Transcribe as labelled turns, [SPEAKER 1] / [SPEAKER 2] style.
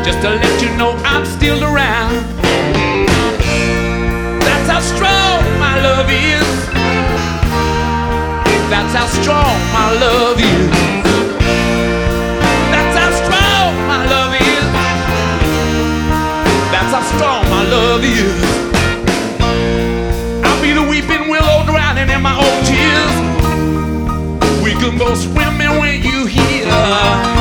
[SPEAKER 1] just to let you know I'm still around. That's how strong my love is. That's how strong my love is. That's how strong my love is. That's how strong my love is. I'll be the weeping willow drowning in my own tears. We can go swimming when you hear